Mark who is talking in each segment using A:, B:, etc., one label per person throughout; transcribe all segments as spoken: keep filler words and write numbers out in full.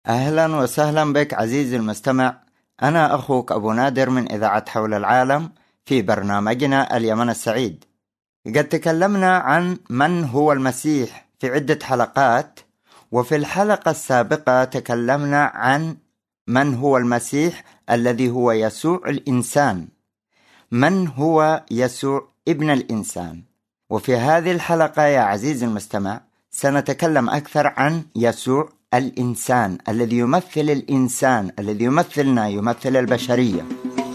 A: أهلا وسهلا بك عزيزي المستمع. أنا أخوك أبو نادر من إذاعة حول العالم في برنامجنا اليمن السعيد. قد تكلمنا عن من هو المسيح في عدة حلقات، وفي الحلقة السابقة تكلمنا عن من هو المسيح الذي هو يسوع الإنسان. من هو يسوع ابن الإنسان؟ وفي هذه الحلقة يا عزيزي المستمع سنتكلم أكثر عن يسوع الإنسان الذي يمثل الإنسان الذي يمثلنا، يمثل البشرية.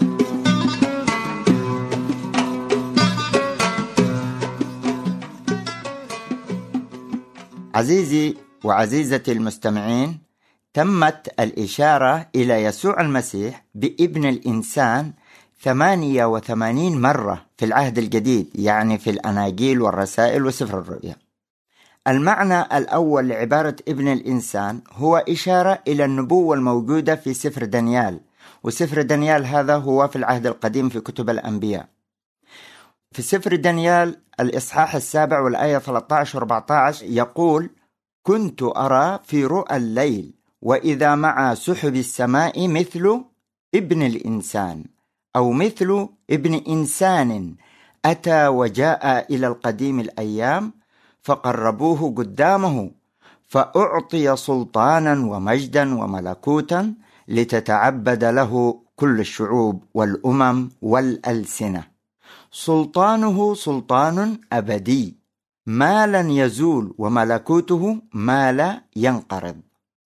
A: عزيزي وعزيزتي المستمعين، تمت الإشارة إلى يسوع المسيح بابن الإنسان ثمانية وثمانين مرة في العهد الجديد، يعني في الأناجيل والرسائل وسفر الرؤيا. المعنى الأول لعبارة ابن الإنسان هو إشارة إلى النبوة الموجودة في سفر دانيال، وسفر دانيال هذا هو في العهد القديم في كتب الأنبياء. في سفر دانيال الإصحاح السابع والآية ثلاثة عشر وأربعة عشر يقول: كنت أرى في رؤى الليل وإذا مع سحب السماء مثل ابن الإنسان، أو مثل ابن إنسان أتى وجاء إلى القديم الأيام فقربوه قدامه، فأعطي سلطانا ومجدا وملكوتا لتتعبد له كل الشعوب والأمم والألسنة. سلطانه سلطان أبدي ما لن يزول، وملكوته ما لا ينقرض.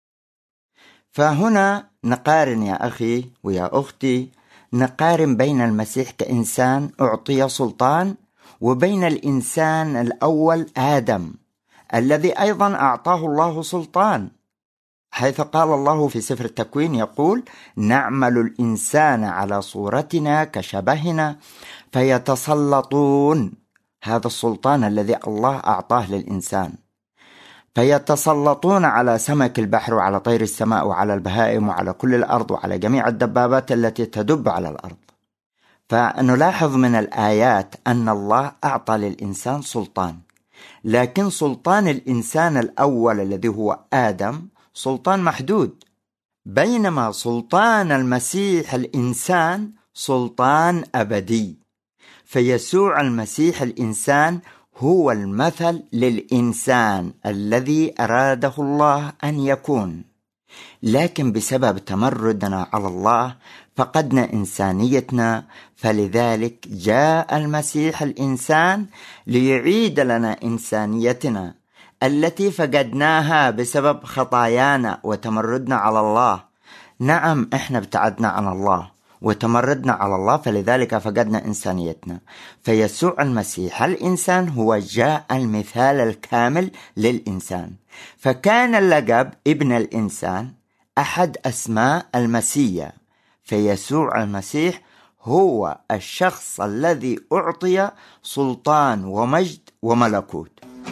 A: فهنا نقارن يا أخي ويا أختي، نقارن بين المسيح كإنسان أعطي سلطان وبين الإنسان الأول آدم الذي أيضا أعطاه الله سلطان، حيث قال الله في سفر التكوين يقول: نعمل الإنسان على صورتنا كشبهنا فيتسلطون. هذا السلطان الذي الله أعطاه للإنسان، فيتسلطون على سمك البحر وعلى طير السماء وعلى البهائم وعلى كل الأرض وعلى جميع الدبابات التي تدب على الأرض. فنلاحظ من الآيات أن الله أعطى للإنسان سلطان، لكن سلطان الإنسان الأول الذي هو آدم سلطان محدود، بينما سلطان المسيح الإنسان سلطان أبدي. فيسوع المسيح الإنسان هو المثل للإنسان الذي أراده الله أن يكون، لكن بسبب تمردنا على الله فقدنا إنسانيتنا، فلذلك جاء المسيح الإنسان ليعيد لنا إنسانيتنا التي فقدناها بسبب خطايانا وتمردنا على الله. نعم، إحنا ابتعدنا عن الله وتمردنا على الله، فلذلك فقدنا إنسانيتنا. فيسوع المسيح الإنسان هو جاء المثال الكامل للإنسان، فكان اللقب ابن الإنسان أحد أسماء المسيح. فيسوع المسيح هو الشخص الذي أعطي سلطان ومجد وملكوت.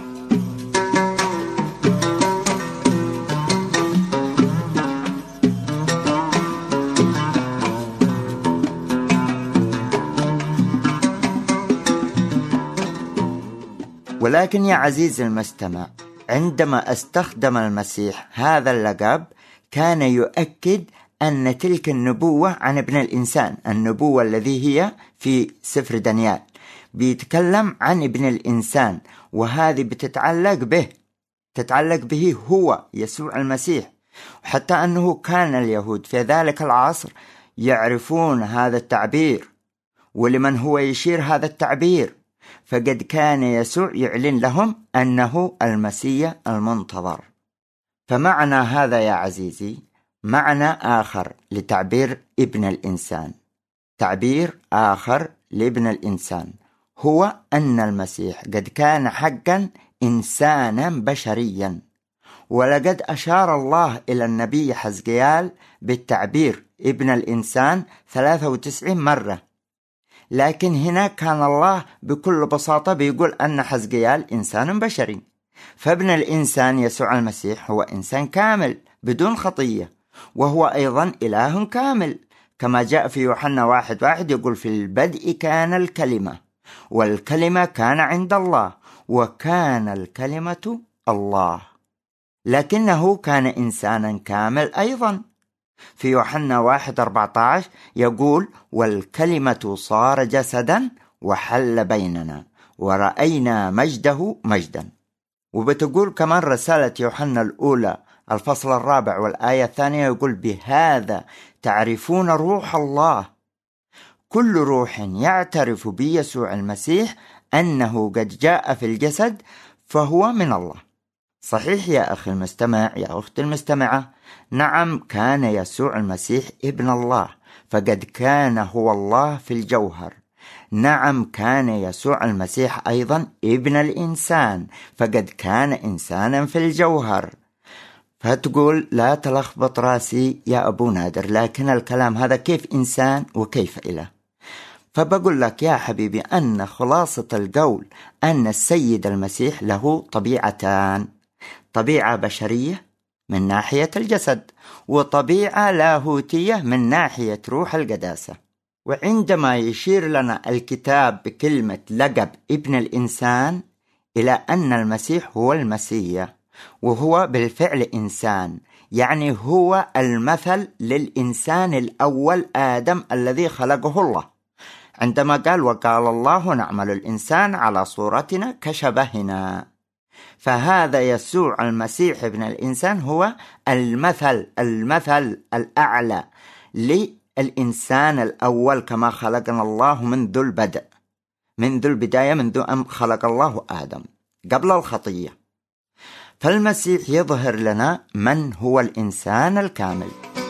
A: ولكن يا عزيزي المستمع، عندما استخدم المسيح هذا اللقب كان يؤكد أن تلك النبوة عن ابن الإنسان، النبوة الذي هي في سفر دانيال بيتكلم عن ابن الإنسان، وهذه بتتعلق به تتعلق به هو يسوع المسيح. حتى أنه كان اليهود في ذلك العصر يعرفون هذا التعبير، ولمن هو يشير هذا التعبير، فقد كان يسوع يعلن لهم أنه المسيح المنتظر. فمعنى هذا يا عزيزي معنى آخر لتعبير ابن الإنسان، تعبير آخر لابن الإنسان هو أن المسيح قد كان حقا إنسانا بشريا. ولقد أشار الله إلى النبي حزقيال بالتعبير ابن الإنسان ثلاثة وتسعين مرة، لكن هنا كان الله بكل بساطة بيقول أن حزقيال إنسان بشري. فابن الإنسان يسوع المسيح هو إنسان كامل بدون خطية، وهو أيضا إله كامل، كما جاء في يوحنا واحد واحد يقول: في البدء كان الكلمة والكلمة كان عند الله وكان الكلمة الله. لكنه كان إنسانا كامل أيضا. في يوحنا واحد أربعة عشر يقول: والكلمة صار جسدا وحل بيننا ورأينا مجده مجدا. وبتقول كمان رسالة يوحنا الأولى الفصل الرابع والآية الثانية، يقول: بهذا تعرفون روح الله، كل روح يعترف بيسوع المسيح أنه قد جاء في الجسد فهو من الله. صحيح يا أخي المستمع، يا أخت المستمعة، نعم كان يسوع المسيح ابن الله، فقد كان هو الله في الجوهر. نعم كان يسوع المسيح أيضا ابن الإنسان، فقد كان إنسانا في الجوهر. فتقول: لا تلخبط راسي يا أبو نادر، لكن الكلام هذا كيف إنسان وكيف إله؟ فبقول لك يا حبيبي أن خلاصة القول أن السيد المسيح له طبيعتان: طبيعة بشرية من ناحية الجسد، وطبيعة لاهوتية من ناحية روح القداسة. وعندما يشير لنا الكتاب بكلمة لقب ابن الإنسان إلى أن المسيح هو المسيح، وهو بالفعل إنسان، يعني هو المثل للإنسان الأول آدم الذي خلقه الله، عندما قال: وقال الله نعمل الإنسان على صورتنا كشبهنا. فهذا يسوع المسيح ابن الإنسان هو المثل المثل الأعلى للإنسان الأول، كما خلقنا الله منذ البدء، منذ البداية، منذ أن خلق الله آدم قبل الخطية. فالمسيح يظهر لنا من هو الإنسان الكامل.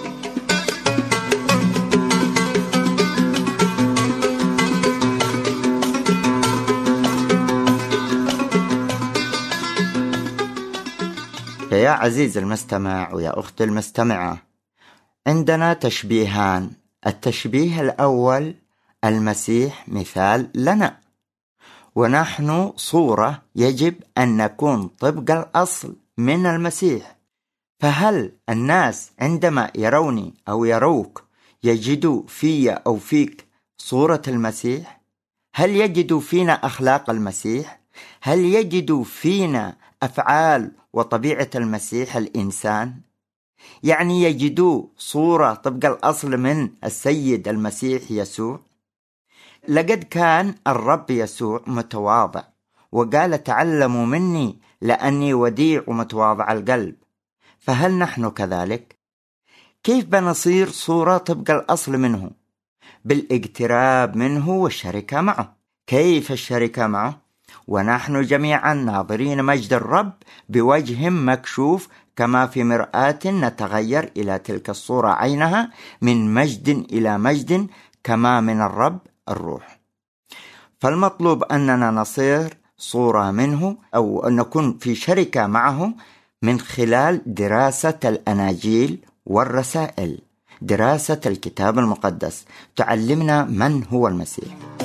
A: فيا عزيز المستمع ويا أخت المستمعة، عندنا تشبيهان. التشبيه الأول: المسيح مثال لنا، ونحن صورة يجب أن نكون طبق الأصل من المسيح. فهل الناس عندما يروني أو يروك يجدوا في أو فيك صورة المسيح؟ هل يجدوا فينا أخلاق المسيح؟ هل يجدوا فينا أفعال وطبيعة المسيح الإنسان؟ يعني يجدوا صورة طبق الأصل من السيد المسيح يسوع؟ لقد كان الرب يسوع متواضع، وقال: تعلموا مني لأني وديع ومتواضع القلب. فهل نحن كذلك؟ كيف بنصير صورة طبق الأصل منه؟ بالاقتراب منه والشركة معه. كيف الشركة معه؟ ونحن جميعا ناظرين مجد الرب بوجه مكشوف كما في مرآة نتغير إلى تلك الصورة عينها، من مجد إلى مجد كما من الرب الروح. فالمطلوب أننا نصير صورة منه، أو أن نكون في شركة معه من خلال دراسة الأناجيل والرسائل. دراسة الكتاب المقدس تعلمنا من هو المسيح.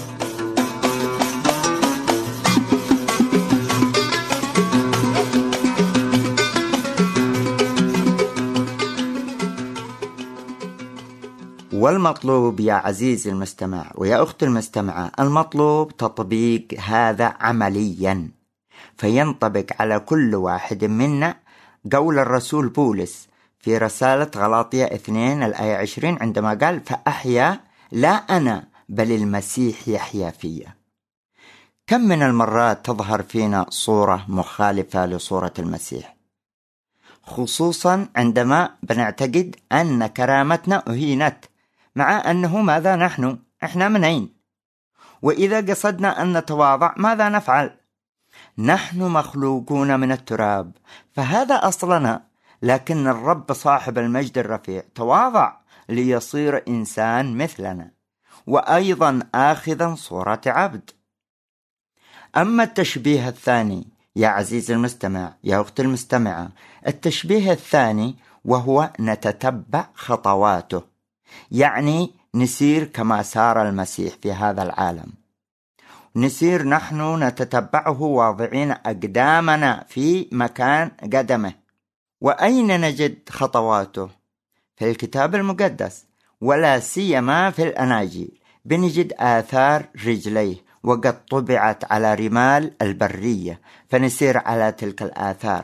A: والمطلوب يا عزيزي المستمع ويا أخت المستمعة، المطلوب تطبيق هذا عمليا، فينطبق على كل واحد منا قول الرسول بولس في رسالة غلاطية اثنين الآية عشرين، عندما قال: فأحيا لا أنا بل المسيح يحيا فيا. كم من المرات تظهر فينا صورة مخالفة لصورة المسيح، خصوصا عندما بنعتقد أن كرامتنا أهينت، مع أنه ماذا نحن؟ إحنا من أين؟ وإذا قصدنا أن نتواضع ماذا نفعل؟ نحن مخلوقون من التراب، فهذا أصلنا، لكن الرب صاحب المجد الرفيع تواضع ليصير إنسان مثلنا، وأيضا آخذا صورة عبد. أما التشبيه الثاني يا عزيز المستمع يا أخت المستمعة، التشبيه الثاني وهو نتتبع خطواته، يعني نسير كما سار المسيح في هذا العالم، نسير نحن نتتبعه واضعين أقدامنا في مكان قدمه. وأين نجد خطواته؟ في الكتاب المقدس، ولا سيما في الأناجيل بنجد آثار رجليه، وقد طبعت على رمال البرية، فنسير على تلك الآثار،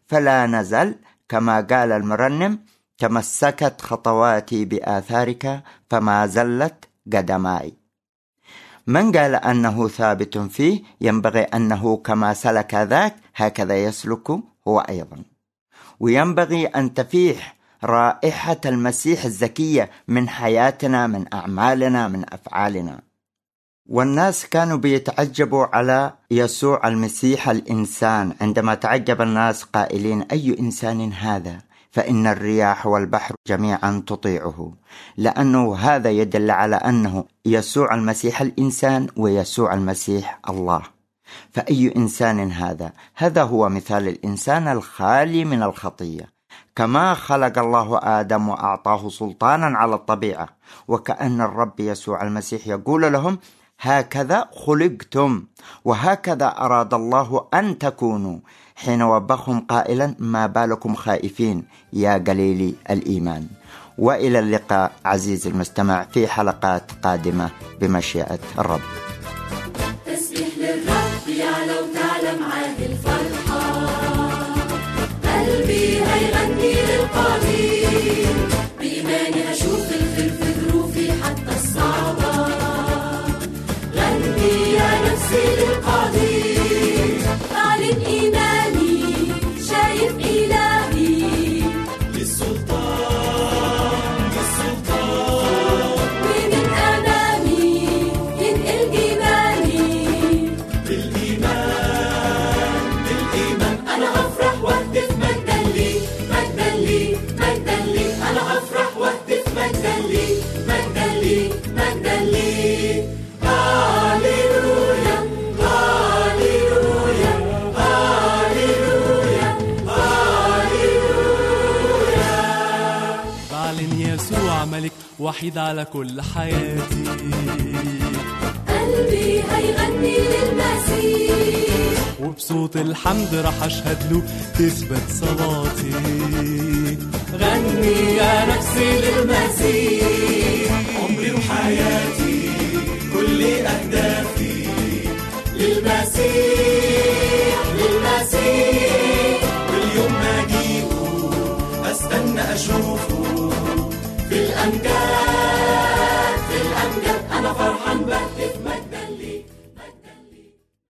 A: فلا نزل كما قال المرنم: تمسكت خطواتي بآثارك فما زلت قدماي. من قال أنه ثابت فيه ينبغي أنه كما سلك ذاك هكذا يسلك هو أيضا، وينبغي أن تفيح رائحة المسيح الزكية من حياتنا، من أعمالنا، من أفعالنا. والناس كانوا بيتعجبوا على يسوع المسيح الإنسان، عندما تعجب الناس قائلين: أي إنسان هذا؟ فإن الرياح والبحر جميعا تطيعه، لأنه هذا يدل على أنه يسوع المسيح الإنسان ويسوع المسيح الله. فأي إنسان هذا؟ هذا هو مثال الإنسان الخالي من الخطية، كما خلق الله آدم وأعطاه سلطانا على الطبيعة، وكأن الرب يسوع المسيح يقول لهم: هكذا خلقتم وهكذا أراد الله أن تكونوا، حين وبخهم قائلا: ما بالكم خائفين يا قليلي الإيمان. وإلى اللقاء عزيزي المستمع في حلقات قادمة بمشيئة الرب.
B: تسبح للرب يعلى وتعلى معاه الفرحة، قلبي هيغني للقدير، بإيماني هشوف الخير في ظروفي حتى الصعبة، غني يا نفسي للقدير، أعلن إيماني شايف إلهي للسلطان للسلطان، ومن أمامي ينقل إيماني بالإيمان بالإيمان. أنا هفرح واهتف مجدا لي مجدا لي مجدا لي، أنا هفرح واهتف مجدا لي مجدا لي مجدا لي. هاليلويا هاليلويا هاليلويا هاليلويا.
C: بعلن يسوع ملك وحيد على كل حياتي،
B: قلبي هيغني للمسيح،
C: وبصوت الحمد رح أشهد له تثبت صلاتي.
B: غني يا نفسي للمسيح،
D: عمري وحياتي كل أهدافي
B: للمسيح للمسيح.
D: واليوم ما أجيبه أستنى أشوفه
B: في الأمجاد